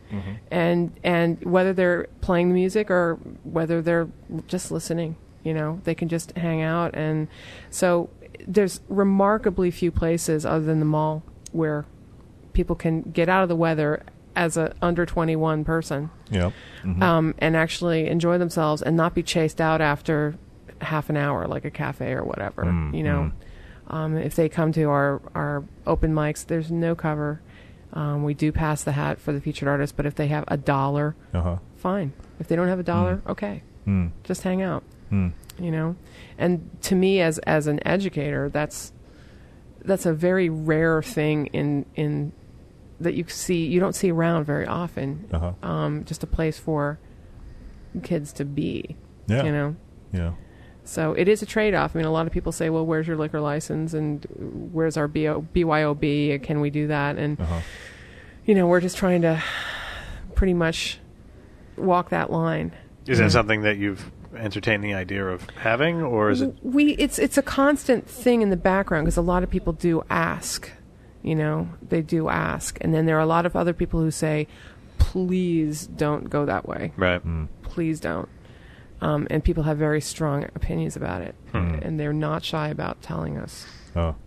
and whether they're playing the music or whether they're just listening, they can just hang out. And so there's remarkably few places other than the mall where people can get out of the weather as a under 21 person, and actually enjoy themselves and not be chased out after half an hour like a cafe or whatever. If they come to our open mics, there's no cover. We do pass the hat for the featured artist, but if they have $1, fine. If they don't have $1, okay, just hang out. And to me, as an educator, that's a very rare thing in that you don't see around very often. Just a place for kids to be. Yeah. So it is a trade-off. I mean, a lot of people say, well, where's your liquor license and where's our BYOB? Can we do that? And, we're just trying to pretty much walk that line.
Is that something that you've entertained the idea of having, or is it?
It's a constant thing in the background because a lot of people do ask. They do ask. And then there are a lot of other people who say, please don't go that way.
Right.
Please don't. And people have very strong opinions about it, and they're not shy about telling us. But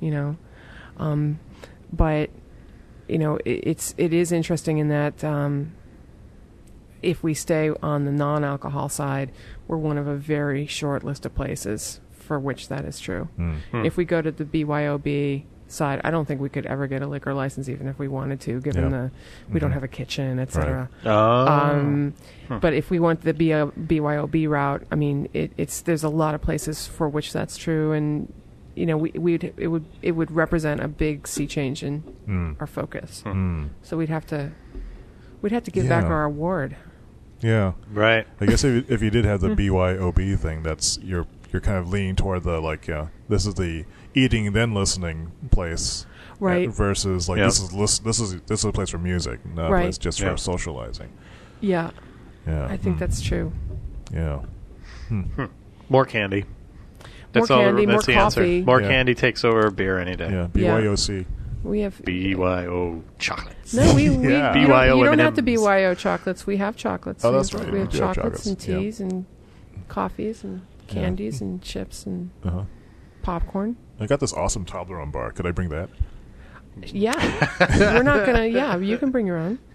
it is interesting in that if we stay on the non-alcohol side, we're one of a very short list of places for which that is true. If we go to the BYOB side, I don't think we could ever get a liquor license even if we wanted to, given we don't have a kitchen, etc.
Right.
But if we went the BYOB route, I mean, there's a lot of places for which that's true, and it would represent a big sea change in our focus. So we'd have to give back our award.
Yeah,
right.
I guess if you did have the BYOB thing, that's you're kind of leaning toward the this is the eating then listening place,
right?
Versus this is a place for music, not a place just for socializing.
Yeah,
yeah.
I think that's true.
Yeah.
More candy.
That's more candy,
that's
more
the
coffee.
Answer. More candy takes over beer any day.
Yeah, BYOC.
We have
BYO chocolates.
No, we
BYO
you don't have
M&Ms.
to BYO chocolates. We have chocolates.
Oh, that's right.
We have
Yeah,
chocolates and
chocolates.
teas and coffees and candies and chips and popcorn.
I got this awesome Toblerone bar. Could I bring that?
Yeah, we're not gonna. Yeah, you can bring your own.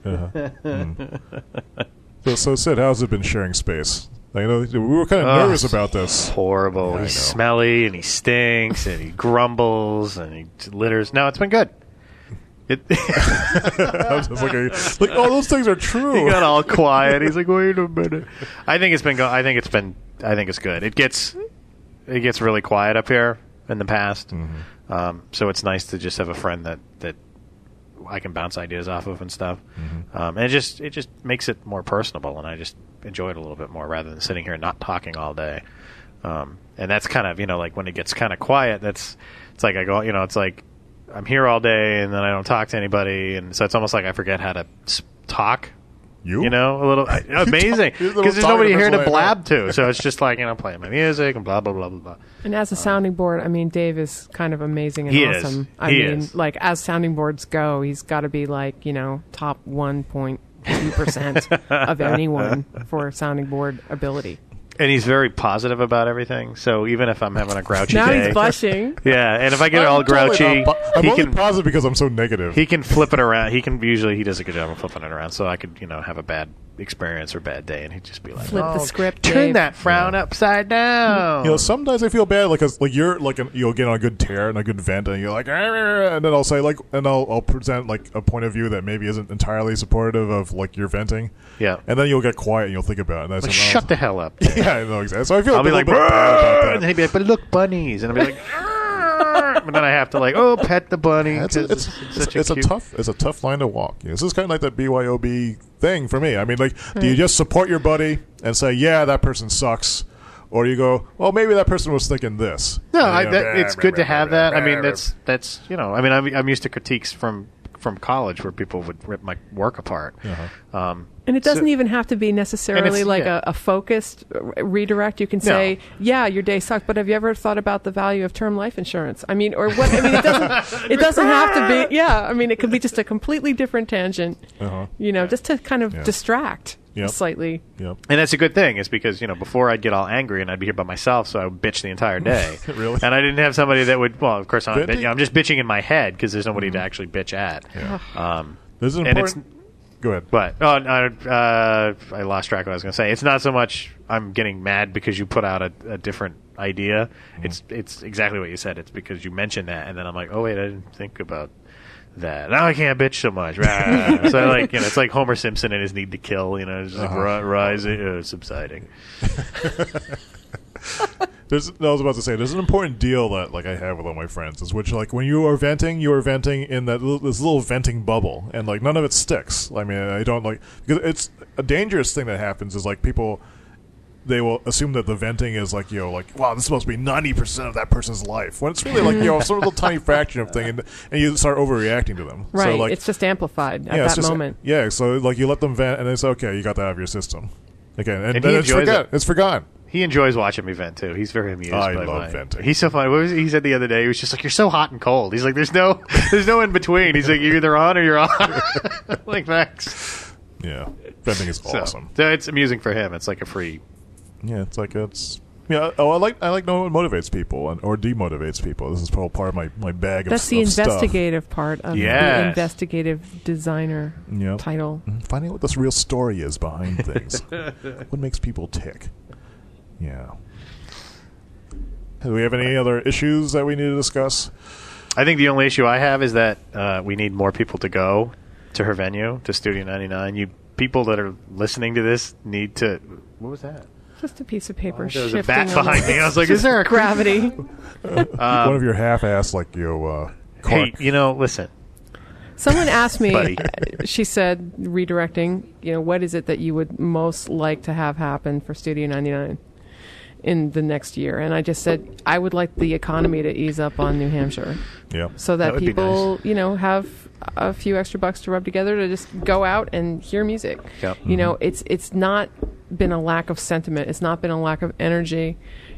So Sid, how's it been sharing space? I know we were kind of nervous about this.
Horrible.
Yeah,
He's smelly and he stinks and he grumbles and he litters. No, it's been good.
I was just like, oh, those things are true.
He got all quiet. He's like, wait a minute. I think it's good. It gets really quiet up here in the past. So it's nice to just have a friend that I can bounce ideas off of and stuff. And it just makes it more personable, and I just enjoy it a little bit more rather than sitting here and not talking all day. And that's kind of, like when it gets kind of quiet, it's like I go, it's like I'm here all day and then I don't talk to anybody, and so it's almost like I forget how to talk. A little amazing because there's nobody here to blab to. So it's just like playing my music and blah blah blah blah blah.
And as a sounding board, I mean, Dave is kind of amazing and
he
awesome.
Is. He is.
Like as sounding boards go, he's got to be like top 1.2% of anyone for sounding board ability.
And he's very positive about everything. So even if I'm having a grouchy
now
day,
he's blushing.
Yeah, and if I get all grouchy,
I'm only positive because I'm so negative.
He can flip it around. He does a good job of flipping it around. So I could, have a bad experience or bad day, and he'd just be like,
flip the script,
turn
Dave.
that frown upside down.
Sometimes I feel bad, like you're you'll get on a good tear and a good vent, and you're like, and then I'll say I'll present a point of view that maybe isn't entirely supportive of your venting.
Yeah,
and then you'll get quiet and you'll think about it. And
shut the hell up.
Yeah, I know exactly. So I feel
I'll be like,
bad about that.
And he'd be like, but look, bunnies, and I'll be like, but then I have to pet the bunny.
It's a tough line to walk. This is kind of like that BYOB thing for me. I mean, do you just support your buddy and say, yeah, that person sucks, or you go, well, maybe that person was thinking this?
No, it's good to have that. I mean, that's I'm used to critiques from from college where people would rip my work apart.
And it doesn't even have to be necessarily like a focused redirect. You can say, yeah, your day sucked, but have you ever thought about the value of term life insurance? I mean, or what? I mean, it doesn't have to be. Yeah, I mean, it could be just a completely different tangent. Just to kind of distract slightly.
Yep.
And that's a good thing. Is because before I'd get all angry and I'd be here by myself, so I would bitch the entire day.
Really?
And I didn't have somebody that would. Well, of course I'm just bitching in my head because there's nobody to actually bitch at.
Yeah. There's an important. Go ahead.
But I lost track of what I was going to say. It's not so much I'm getting mad because you put out a different idea. It's exactly what you said. It's because you mentioned that, and then I'm like, oh wait, I didn't think about that. Now I can't bitch so much. So it's like Homer Simpson and his need to kill. It's like rising, subsiding.
I was about to say, there's an important deal that I have with all my friends, is which when you are venting in this little venting bubble, and none of it sticks. I mean, I don't because it's a dangerous thing that happens is people, they will assume that the venting is wow, this is supposed to be 90% of that person's life, when it's really some little tiny fraction of thing, and you start overreacting to them.
Right,
so,
it's just amplified at that moment.
Yeah, so you let them vent, and it's okay, you got that out of your system. Okay, and
then
it's forgotten.
He enjoys watching me vent too. He's very amused.
I love venting.
He's so funny. What was he said the other day? He was just like, "You're so hot and cold." He's like, "There's no in between." He's like, "You're either on or you're on." Like Max.
Yeah, venting is awesome.
So it's amusing for him. It's like a free.
Yeah, it's. Yeah. Oh, I like knowing what motivates people or demotivates people. This is probably part of my bag of
That's the investigative
stuff.
part of the investigative designer title.
Finding out what this real story is behind things. What makes people tick. Yeah. Do we have any other issues that we need to discuss?
I think the only issue I have is that we need more people to go to her venue, to Studio 99. You people that are listening to this need to... What was that?
Just a piece of paper
there was
shifting.
A bat behind me. I was like, is there a...
Gravity.
One of your half-assed,
Hey, listen.
Someone asked me, she said, redirecting, what is it that you would most like to have happen for Studio 99 in the next year? And I just said, I would like the economy to ease up on New Hampshire.
Yeah.
So that people, have a few extra bucks to rub together to just go out and hear music.
Yep.
It's not been a lack of sentiment. It's not been a lack of energy.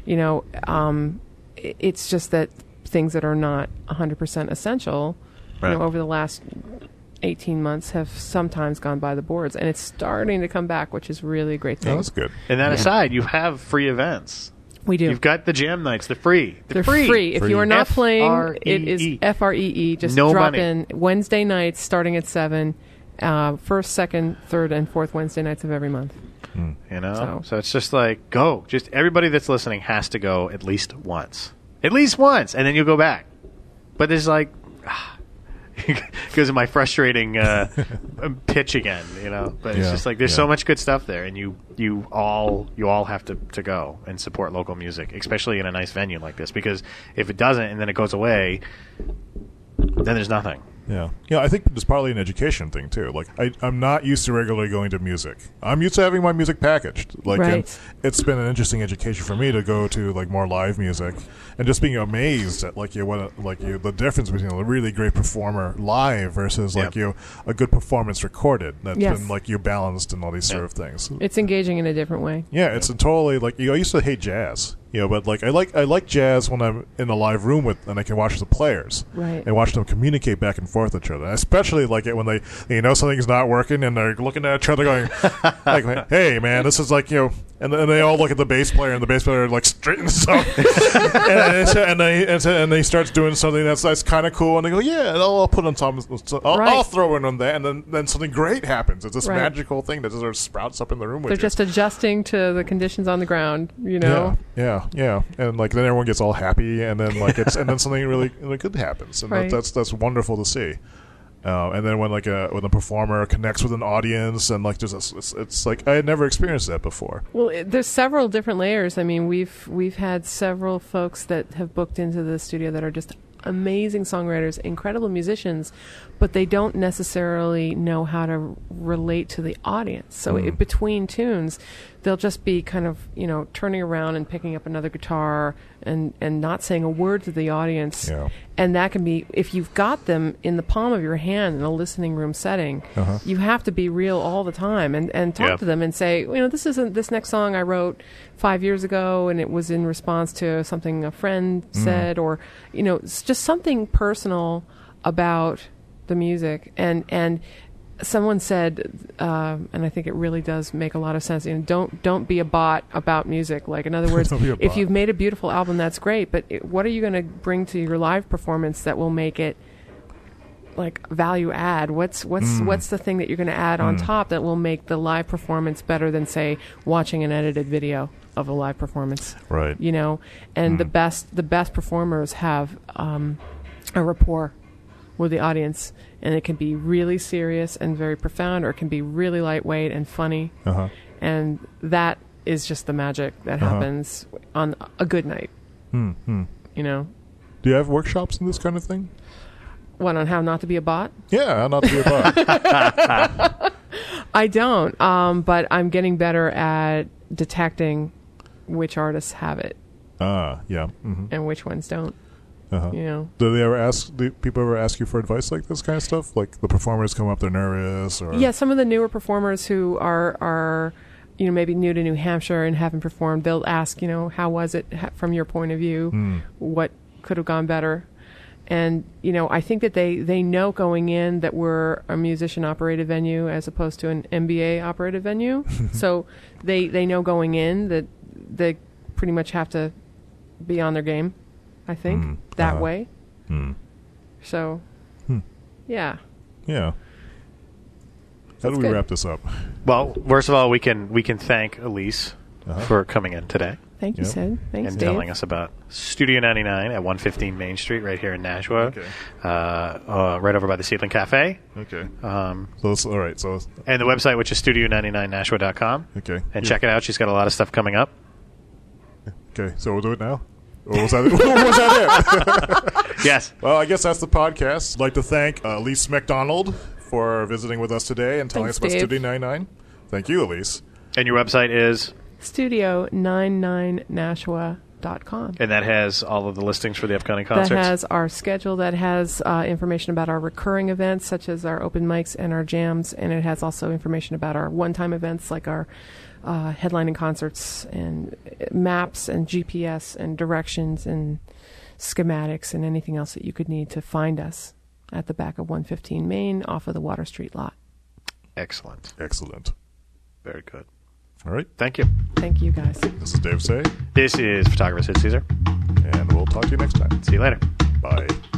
It's just that things that are not 100% essential, over the last 18 months have sometimes gone by the boards, and it's starting to come back, which is really a great thing.
Oh, that's good.
And that aside, you have free events.
We do.
You've got the jam nights. They're free.
They're free. If you are not playing, it is FREE. Just drop in Wednesday nights starting at 7, first, second, third, and fourth Wednesday nights of every month.
So it's just go. Just everybody that's listening has to go at least once. At least once, and then you'll go back. But there's because of my frustrating pitch again, But it's just there's so much good stuff there, and you all have to go and support local music, especially in a nice venue like this. Because if it doesn't, and then it goes away, then there's nothing.
Yeah. I think it's partly an education thing too. I'm not used to regularly going to music. I'm used to having my music packaged. And it's been an interesting education for me to go to more live music, and just being amazed at the difference between a really great performer live versus a good performance recorded. That's been you balanced and all these sort of things.
It's engaging in a different way.
Yeah, it's a totally I used to hate jazz. But I like jazz when I'm in a live room and I can watch the players and watch them communicate back and forth with each other. I especially like it when they something's not working and they're looking at each other going hey man, this is and they all look at the bass player, and the bass player straightens up and they starts doing something that's kind of cool, and they go, yeah, I'll put on some, I'll throw in on that, and then something great happens. It's this magical thing that just sort of sprouts up in the room with you.
They're just adjusting to the conditions on the ground,
Yeah, and then everyone gets all happy, and then and then something really good happens, and that's wonderful to see. And then when when a performer connects with an audience, and it's I had never experienced that before.
Well, there's several different layers. I mean, we've had several folks that have booked into the studio that are just amazing songwriters, incredible musicians, but they don't necessarily know how to relate to the audience. So between tunes, they'll just be kind of, turning around and picking up another guitar and not saying a word to the audience.
Yeah.
And that can be, if you've got them in the palm of your hand in a listening room setting, you have to be real all the time and talk to them and say, this next song I wrote 5 years ago, and it was in response to something a friend said, or, it's just something personal about the music. And someone said, and I think it really does make a lot of sense, don't be a bot about music. Like, in other words, if you've made a beautiful album, that's great, but what are you going to bring to your live performance that will make it like value add? What's the thing that you're going to add on top that will make the live performance better than, say, watching an edited video of a live performance?
Right.
And the best performers have a rapport with the audience, and it can be really serious and very profound, or it can be really lightweight and funny. And that is just the magic that happens on a good night.
Do you have workshops in this kind of thing?
What, on how not to be a bot?
Yeah, how not to be a bot.
I don't, but I'm getting better at detecting which artists have it.
Yeah.
And which ones don't.
Do people ever ask you for advice like this kind of stuff? Like, the performers come up, they're nervous, or
yeah, some of the newer performers who are maybe new to New Hampshire and haven't performed, they'll ask, how was it from your point of view? What could have gone better? And I think that they know going in that we're a musician operated venue as opposed to an MBA operated venue. So they know going in that they pretty much have to be on their game, I think, that way. So, yeah.
Yeah. How do we wrap this up?
Well, first of all, we can thank Elise for coming in today.
Thank you, Sid. Thanks,
and
Dave.
telling us about Studio 99 at 115 Main Street right here in Nashua.
Okay.
Right over by the Seedling Cafe.
Okay. All right. So,
and the website, which is studio99nashua.com.
Okay.
And check it out. She's got a lot of stuff coming up.
Okay. So we'll do it now? Or was that it?
Yes.
Well, I guess that's the podcast. I'd like to thank Elise McDonald for visiting with us today and telling us about Studio 99. Thank you, Elise.
And your website is?
Studio99nashua.com.
And that has all of the listings for the upcoming concerts?
That has our schedule. That has information about our recurring events, such as our open mics and our jams. And it has also information about our one-time events, like our headlining concerts, and maps and GPS and directions and schematics and anything else that you could need to find us at the back of 115 Main off of the Water Street lot.
Excellent. Very good.
All right.
Thank you.
Thank you, guys.
This is Dave Say.
This is photographer Sid Caesar.
And we'll talk to you next time.
See you later.
Bye.